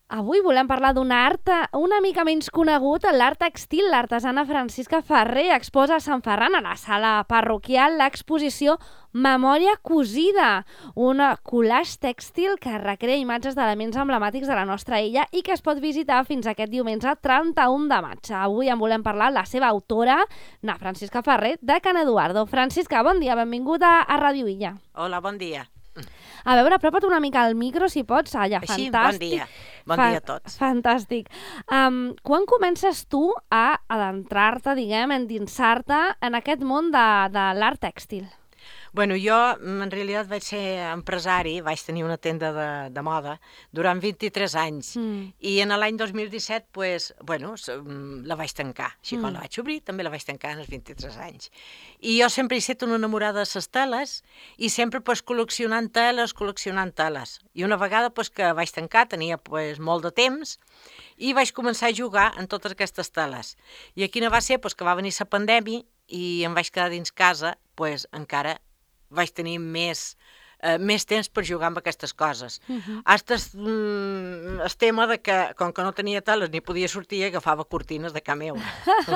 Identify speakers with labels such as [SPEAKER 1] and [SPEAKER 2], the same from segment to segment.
[SPEAKER 1] Avui volem parlar d'un art una mica menys conegut, l'art tèxtil. L'artesana Francisca Ferrer exposa a Sant Ferran, a la sala parroquial, l'exposició Memòria cosida, un collage tèxtil que recrea imatges d'elements emblemàtics de la nostra illa i que es pot visitar fins aquest diumenge 31 de maig. Avui en volem parlar la seva autora, na Francisca Ferrer, de Can Eduardo. Francisca, bon dia, benvinguda a Ràdio Illa.
[SPEAKER 2] Hola, bon dia.
[SPEAKER 1] A veure, apropa't una mica al micro, si pots. Allà,
[SPEAKER 2] Així,
[SPEAKER 1] fantàstic.
[SPEAKER 2] Bon dia a tots.
[SPEAKER 1] Fantàstic. Quan comences tu a adentrar-te, diguem, endinsar-te en aquest món de l'art tèxtil?
[SPEAKER 2] Bueno, jo en realitat vaig ser empresari, vaig tenir una tenda de moda durant 23 anys i en l'any 2017 pues, bueno, la vaig tancar. Així quan la vaig obrir també la vaig tancar en els 23 anys. I jo sempre he estat una enamorada de les teles i sempre pues, col·leccionant teles. I una vegada pues, que vaig tancar, tenia pues, molt de temps i vaig començar a jugar en totes aquestes teles. I quina va ser? Pues, que va venir la pandèmia i em vaig quedar dins casa, pues, encara vaig tenir més temps per jugar amb aquestes coses. Hasta el tema de que, com que no tenia teles ni podia sortir, agafava cortines de casa meva.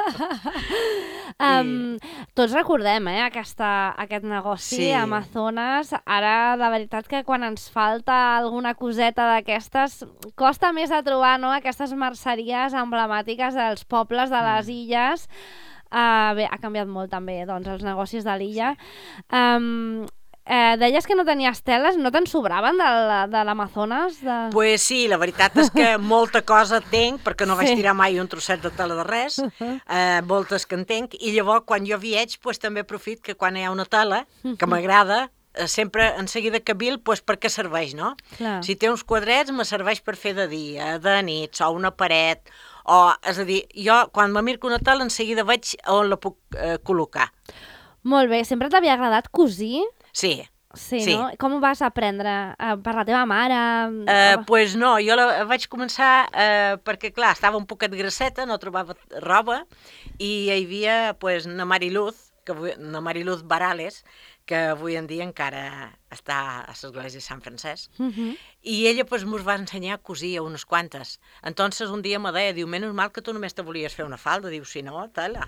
[SPEAKER 1] Tots recordem aquest negoci a Amazones. Ara, la veritat que quan ens falta alguna coseta d'aquestes, costa més de trobar, no?, aquestes merceries emblemàtiques dels pobles de les illes. Bé, ha canviat molt també doncs, els negocis de l'illa. Deies que no tenies teles, no te'n sobraven de l'Amazones?
[SPEAKER 2] Pues sí, la veritat és que molta cosa tenc, perquè no vaig tirar mai un trosset de tela de res, moltes que en tenc, i llavors quan jo viatge pues, també aprofit que quan hi ha una tela que m'agrada, sempre en seguida que vil, pues, per què serveix, no?
[SPEAKER 1] Clar.
[SPEAKER 2] Si té uns quadrets, me serveix per fer de dia, de nit, o una paret, és a dir, jo quan me mirco una tela en seguida veig on la puc col·locar.
[SPEAKER 1] Molt bé, sempre t'havia agradat cosir?
[SPEAKER 2] Sí.
[SPEAKER 1] Sí, no? Com ho vas aprendre? Per la teva mare?
[SPEAKER 2] Pues no, jo vaig començar perquè, clar, estava un poquet grasseta, no trobava roba, i hi havia pues, na Mariluz Barales, que avui en dia encara està a l'església de Sant Francesc, i ella pues, mos va ensenyar a cosir a unes quantes. Entonces un dia me deia, diu, menys mal que tu només te volies fer una falda, diu, si no, tela.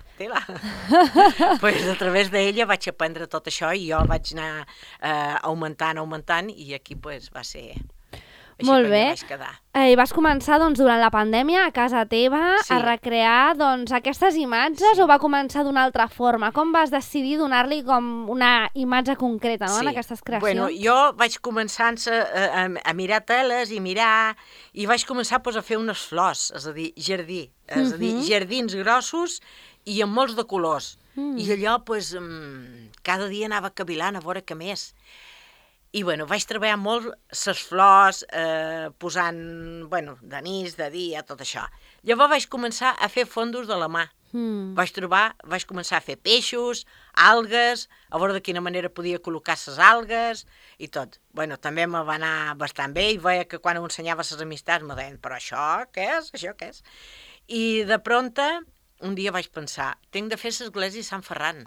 [SPEAKER 2] Pues a través d'ella vaig aprendre tot això i jo vaig anar augmentant, i aquí pues, va ser... Així
[SPEAKER 1] molt bé.
[SPEAKER 2] Vaig quedar.
[SPEAKER 1] I vas començar doncs, durant la pandèmia a casa teva a recrear doncs, aquestes imatges o va començar d'una altra forma? Com vas decidir donar-li com una imatge concreta en aquestes creacions?
[SPEAKER 2] Bueno, jo vaig començar a mirar teles i vaig començar pues, a fer unes flors, és a dir, jardí, és a dir, jardins grossos i amb molts de colors. I allò pues, cada dia anava cavilant a veure què més. I bueno, vaig treballar molt les flors, posant, bueno, de nit, de dia, tot això. Llavors vaig començar a fer fondos de la mà. Vaig començar a fer peixos, algues, a veure de quina manera podia col·locar les algues i tot. Bueno, també me va anar bastant bé i veia que quan ho ensenyava a les amistats me deien, però això què és? Això què és? I de pronta, un dia vaig pensar, tinc de fer l'església de Sant Ferran.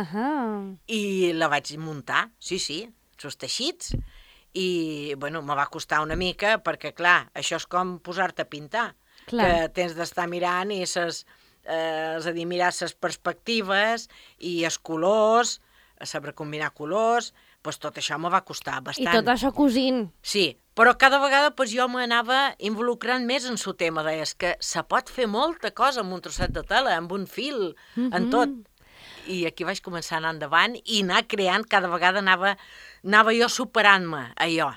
[SPEAKER 2] I la vaig muntar, sí, els teixits, i bueno, me va costar una mica perquè, clar, això és com posar-te a pintar, que tens d'estar mirant i és a dir, mirar les perspectives i els colors, saber combinar colors, doncs tot això me va costar bastant.
[SPEAKER 1] I tot això cosint.
[SPEAKER 2] Sí, però cada vegada doncs, jo m'anava involucrant més en el tema, deies que se pot fer molta cosa amb un trosset de tela, amb un fil, en tot. I aquí vaig començar a anar endavant i anar creant, cada vegada anava jo superant-me allò.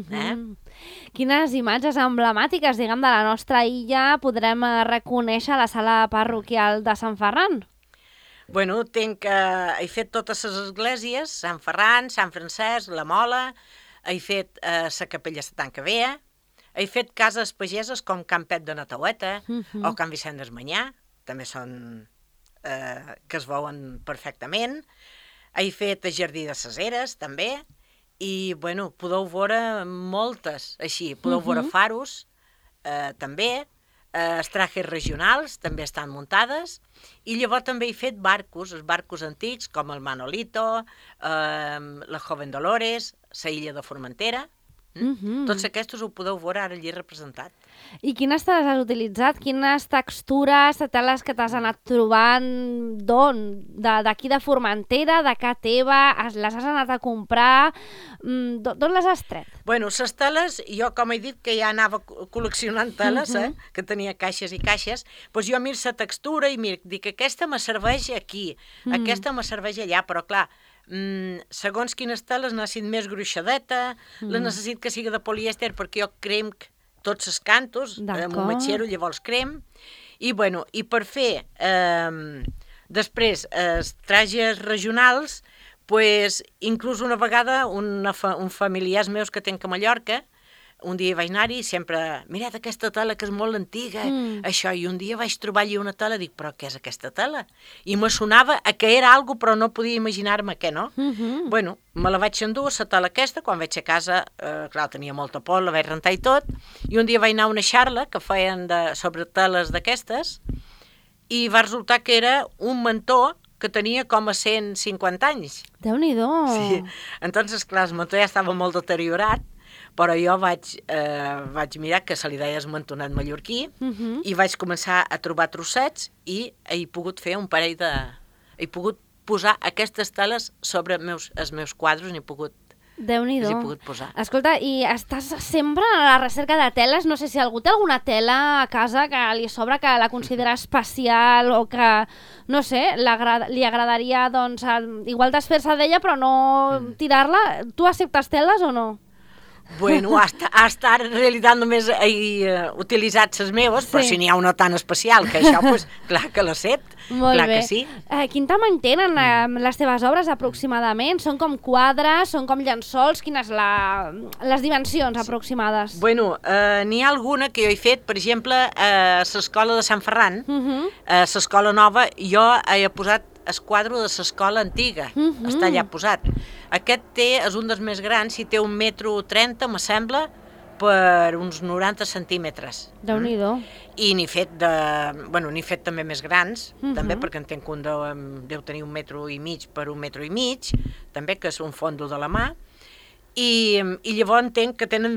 [SPEAKER 1] Quines imatges emblemàtiques, diguem, de la nostra illa podrem reconèixer a la sala parroquial de Sant Ferran?
[SPEAKER 2] Bueno, he fet totes les esglésies, Sant Ferran, Sant Francesc, la Mola, he fet la capella de Tanca Vea, he fet cases pageses com Can Pet de Nataueta o Can Vicent d'Esmanyà, també són... que es veuen perfectament. He fet el Jardí de ses Eres, també, i, bueno, podeu veure moltes, així, podeu veure faros, també, els trajes regionals també estan muntades, i llavors també he fet barcos, els barcos antics, com el Manolito, la Joven Dolores, la illa de Formentera, Tots aquests ho podeu veure ara allí representat.
[SPEAKER 1] I quines teles has utilitzat? Quines textures, teles que t'has anat trobant? D'on? D'aquí de Formentera, de casa teva? Les has anat a comprar? D'on les has tret?
[SPEAKER 2] Bueno, les teles, jo com he dit que ja anava col·leccionant teles, que tenia caixes i caixes, doncs jo miro la textura i dic, aquesta me serveix aquí, aquesta me serveix allà, però clar, segons quines teles necessito més gruixadeta, la necessito que sigui de polièster perquè jo cremc tots els cantos, m'ho matxero, llavors crem, i bueno, i per fer després els trajes regionals, pues, inclús una vegada un familiars meus que tenc a Mallorca, un dia vaig anar-hi i sempre, mirad aquesta tela que és molt antiga, això, i un dia vaig trobar allí una tela, dic, però què és aquesta tela? I me sonava que era algo, però no podia imaginar-me què, no? Bueno, me la vaig endur, la tela aquesta, quan vaig a casa, clar, tenia molta por, la vaig rentar i tot, i un dia vaig anar a una xarla que feien sobre teles d'aquestes, i va resultar que era un mantó que tenia com a 150 anys.
[SPEAKER 1] Déu-n'hi-do!
[SPEAKER 2] Sí, entonces, clar, el mantó ja estava molt deteriorat, però jo vaig mirar que se li deia el mantonat mallorquí i vaig començar a trobar trossets i he pogut fer un parell de... He pogut posar aquestes teles sobre els meus quadros, n'he pogut...
[SPEAKER 1] Déu-n'hi-do.
[SPEAKER 2] Les he pogut posar.
[SPEAKER 1] Escolta, i estàs sempre a la recerca de teles? No sé si algú té alguna tela a casa que li sobra, que la considera especial o que, no sé, li agradaria, doncs, igual desfer-se d'ella però no tirar-la. Tu acceptes teles o no?
[SPEAKER 2] Bueno, hasta ara en realitat només he utilitzat les meves, però si n'hi ha una tan especial que això, pues, clar que l'accept, clar que sí.
[SPEAKER 1] Quin tamany tenen les teves obres aproximadament? Són com quadres, són com llençols? Quines les dimensions aproximades?
[SPEAKER 2] Bueno, n'hi ha alguna que jo he fet, per exemple, a l'escola de Sant Ferran, a l'escola nova, jo he posat el quadre de l'escola antiga, està allà posat. Aquest és un dels més grans, i té 1,30 m, me sembla, per uns 90 centímetres.
[SPEAKER 1] Déu-n'hi-do.
[SPEAKER 2] I n'he fet també més grans, també, perquè en tenc un deu tenir 1,5 m per 1,5 m, també, que és un fondo de la mà, i llavors entenc que tenen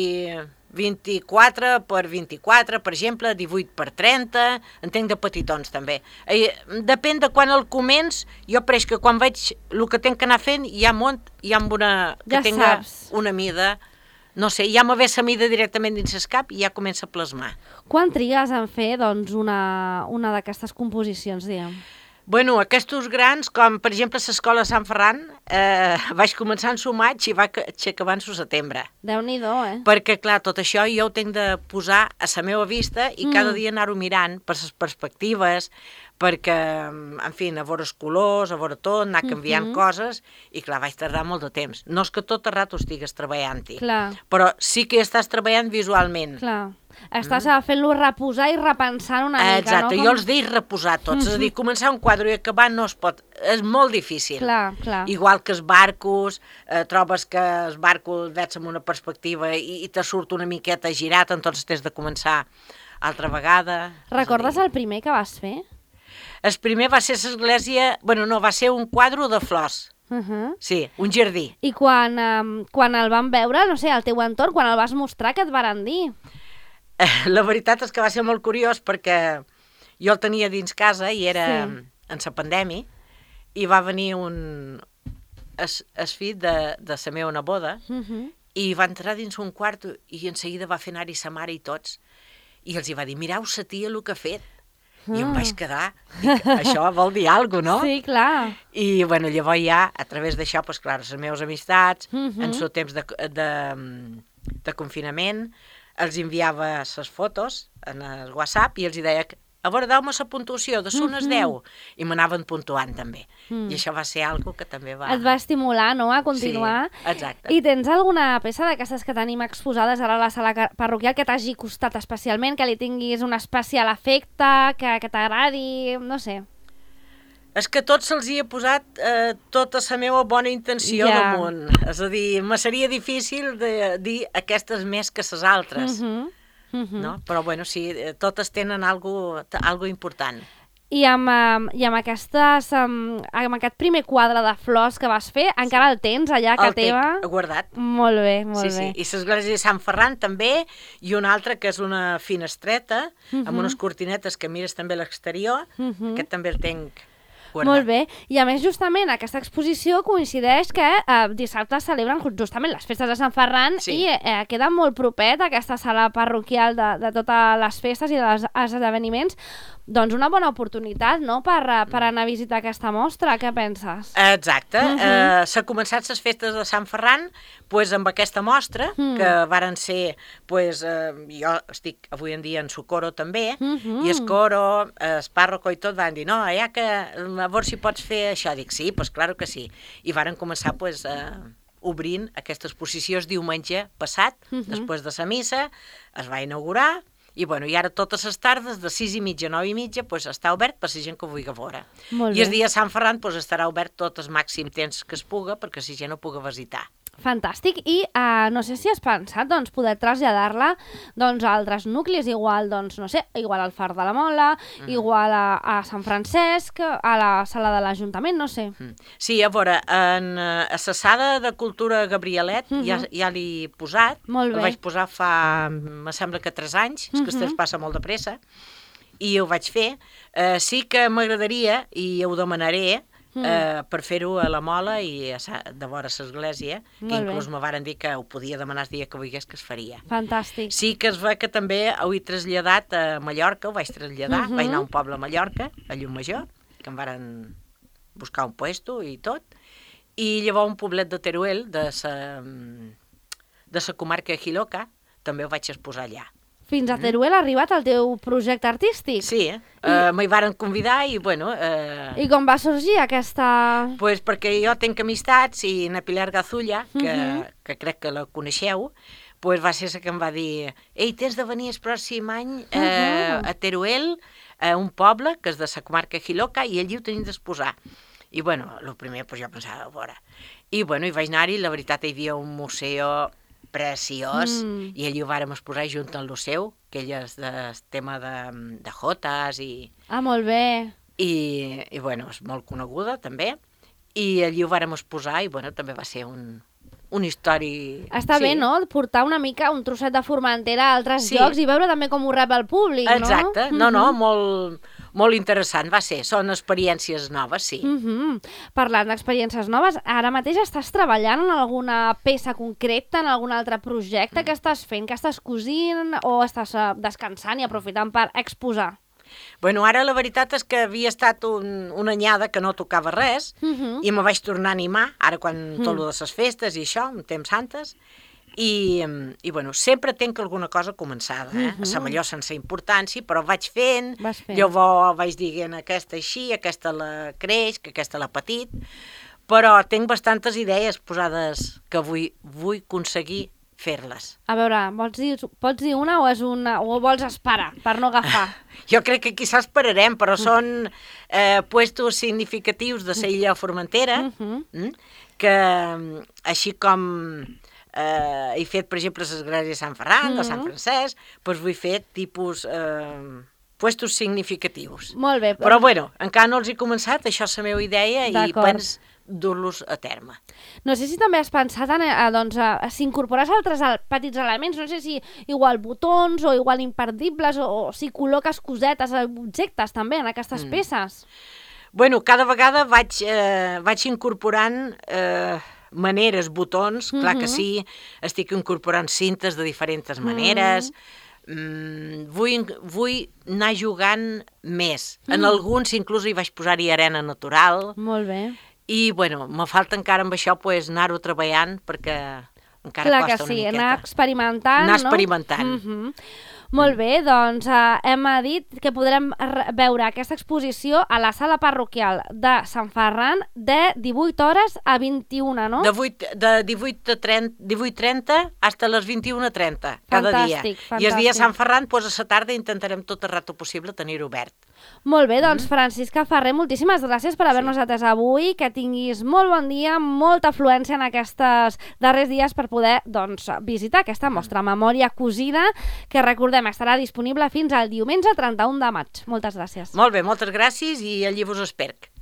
[SPEAKER 2] 24 per 24, per exemple, 18 per 30, entenc de petitons també. Depèn de quan el començ, jo pareix que quan veig el que tenc que anar fent, ja amb una mida, no sé, ja me ve la mida directament dins el cap i ja comença a plasmar.
[SPEAKER 1] Quan trigues en fer, doncs, una d'aquestes composicions, diguem?
[SPEAKER 2] Bueno, aquests grans, com per exemple l'escola de Sant Ferran, vaig començar en maig i vaig acabar en setembre.
[SPEAKER 1] Déu-n'hi-do,
[SPEAKER 2] Perquè, clar, tot això jo ho tinc de posar a la meva vista i cada dia anar-ho mirant per les perspectives, perquè, en fi, a veure els colors, a veure tot, anar canviant coses, i clar, vaig tardar molt de temps. No és que tot el rato estigues treballant-hi, però sí que estàs treballant visualment.
[SPEAKER 1] Clar. Estàs fent-lo reposar i repensant una mica,
[SPEAKER 2] exacte, jo els dic reposar tots, és a dir, començar un quadre i acabar no es pot, és molt difícil.
[SPEAKER 1] Clar.
[SPEAKER 2] Igual que els barcos, trobes que el barco el veig amb una perspectiva i te surt una miqueta girat, doncs tens de començar altra vegada.
[SPEAKER 1] Recordes el primer que vas fer?
[SPEAKER 2] El primer va ser l'església, bueno, no, va ser un quadre de flors. Sí, un jardí.
[SPEAKER 1] I quan el van veure, no sé, al teu entorn, quan el vas mostrar, què et varen dir?
[SPEAKER 2] La veritat és que va ser molt curiós perquè jo el tenia dins casa i era en la pandèmia i va venir el fill de la meva neboda i va entrar dins un quart i en seguida va fer anar-hi sa mare i tots i els hi va dir, mireu sa tia el que ha fet. I em vaig quedar, dic, això vol dir alguna cosa, no?
[SPEAKER 1] Sí, clar.
[SPEAKER 2] I bueno, llavors ja, a través d'això, doncs clar, les meves amistats, en el temps de confinament, els enviava les fotos en el WhatsApp i els deia, a veure, deu-me la puntuació, de unes 10, i m'anaven puntuant també. I això va ser algo que també va...
[SPEAKER 1] Et va estimular, no?, a continuar.
[SPEAKER 2] Sí, exacte.
[SPEAKER 1] I tens alguna peça d'aquestes que tenim exposades ara a la sala parroquial que t'hagi costat especialment, que li tinguis un especial afecte, que t'agradi, no sé...
[SPEAKER 2] És que tots se'ls hi he posat tota la meva bona intenció damunt. És a dir, me seria difícil de dir aquestes més que les altres. No? Però, bueno, sí, totes tenen algo important.
[SPEAKER 1] I amb aquest primer quadre de flors que vas fer, encara el tens allà a casa teva?
[SPEAKER 2] El guardat.
[SPEAKER 1] Molt bé, molt bé.
[SPEAKER 2] Sí. I l'església de Sant Ferran també, i una altra que és una finestreta, amb unes cortinetes que mires també a l'exterior, aquest també el tenc guardat.
[SPEAKER 1] Molt bé, i a més justament aquesta exposició coincideix que dissabte celebren justament les festes de Sant Ferran i queda molt propet aquesta sala parroquial de totes les festes i dels esdeveniments. Doncs una bona oportunitat, no?, per anar a visitar aquesta mostra. Què penses?
[SPEAKER 2] Exacte. S'ha començat les festes de Sant Ferran amb aquesta mostra, que varen ser, jo estic avui en dia en Socorro també, i el coro, el pàrroco i tot van dir, no, ja que a veure si pots fer això. Dic, sí, doncs clar que sí. I varen començar obrint aquesta exposició el diumenge passat, després de la missa, es va inaugurar. I ara totes les tardes, de 6:30 a 9:30, està obert per la gent que ho vulgui veure. I el dia de Sant Ferran estarà obert tot el màxim temps que es puga, perquè la gent ho pugui visitar.
[SPEAKER 1] Fantàstic. I no sé si has pensat poder traslladar-la a altres nuclis, igual al Far de la Mola, igual a Sant Francesc, a la sala de l'Ajuntament, no sé.
[SPEAKER 2] Sí, a veure, a la sala de Cultura Gabrielet ja l'he posat.
[SPEAKER 1] Molt bé.
[SPEAKER 2] El vaig posar fa, me sembla que 3 anys, és que es passa molt de pressa, i ho vaig fer. Sí que m'agradaria, i ho demanaré, per fer-ho a la Mola i de vora l'església, que inclús me varen dir que ho podia demanar el dia que volgués, que es faria.
[SPEAKER 1] Fantàstic.
[SPEAKER 2] Sí que es ve que també ho he traslladat a Mallorca, ho vaig traslladar, vaig anar a un poble a Mallorca, a Llumajor, que em varen buscar un puesto i tot, i llavors un poblet de Teruel, de la comarca de Jiloca, també ho vaig exposar allà.
[SPEAKER 1] Fins a Teruel ha arribat el teu projecte artístic?
[SPEAKER 2] Sí, m'hi varen convidar i,
[SPEAKER 1] I com va sorgir aquesta...?
[SPEAKER 2] Doncs perquè jo tenc amistats i na Pilar Gazulla, que crec que la coneixeu, va ser la que em va dir «Ei, tens de venir el pròxim any a Teruel, a un poble, que és de la comarca Jiloca, i allí ho tenim d'exposar». I, el primer, jo pensava, a veure... I, hi vaig anar-hi, la veritat, hi havia un museu preciós, i allí ho vàrem exposar junt amb el seu, que ell és del tema de jotes i...
[SPEAKER 1] Ah, molt bé.
[SPEAKER 2] I és molt coneguda, també, i allí ho vàrem exposar i, també va ser un històric...
[SPEAKER 1] Està bé, no?, portar una mica un trosset de Formentera a altres llocs i veure també com ho rep el públic, no?
[SPEAKER 2] Exacte, molt interessant va ser, són experiències noves, sí.
[SPEAKER 1] Parlant d'experiències noves, ara mateix estàs treballant en alguna peça concreta, en algun altre projecte? Què estàs fent? Què estàs cosint o estàs descansant i aprofitant per exposar?
[SPEAKER 2] Ara la veritat és que havia estat una anyada que no tocava res i me vaig tornar a animar, ara quan tot de les festes i això, en temps santes, i sempre tenc alguna cosa començada, a Samalló sense importància, però vaig fent, llavors vaig dient aquesta així, aquesta la creix, que aquesta la petit, però tinc bastantes idees posades que vull aconseguir fer-les.
[SPEAKER 1] A veure, pots dir una o vols esperar per no agafar?
[SPEAKER 2] Jo crec que quizás esperarem, però són puestos significatius de la illa Formentera, que així com he fet, per exemple, l'església de Sant Ferran, de Sant Francesc, doncs vull fer tipus puestos significatius.
[SPEAKER 1] Molt bé.
[SPEAKER 2] Però encara no els he començat, això és la meva idea i penso dur-los a terme.
[SPEAKER 1] No sé si també has pensat si incorpores altres petits elements, no sé si igual botons o igual imperdibles o si col·loques cosetes, objectes també en aquestes peces.
[SPEAKER 2] Cada vegada vaig incorporant maneres, botons, clar que sí, estic incorporant cintes de diferents maneres, vull anar jugant més. En alguns inclús hi vaig posar-hi arena natural.
[SPEAKER 1] Molt bé.
[SPEAKER 2] I, me falta encara amb això veure-ho treballant, perquè encara costa una miqueta.
[SPEAKER 1] Anar experimentant, no?
[SPEAKER 2] Anar experimentant.
[SPEAKER 1] Molt bé, doncs hem dit que podrem veure aquesta exposició a la sala parroquial de Sant Ferran de 18 hores a 21, no?
[SPEAKER 2] De 18:30 fins a les 21:30 cada dia.
[SPEAKER 1] Fantàstic.
[SPEAKER 2] I el dia de Sant Ferran, a la tarda, intentarem tot el rato possible tenir-ho obert.
[SPEAKER 1] Molt bé, doncs Francisca Ferrer, moltíssimes gràcies per haver-nos atès avui, que tinguis molt bon dia, molta afluència en aquests darrers dies per poder visitar aquesta mostra Memòria cosida, que recordem estarà disponible fins al diumenge 31 de maig. Moltes gràcies.
[SPEAKER 2] Molt bé, moltes gràcies i allí vos espero.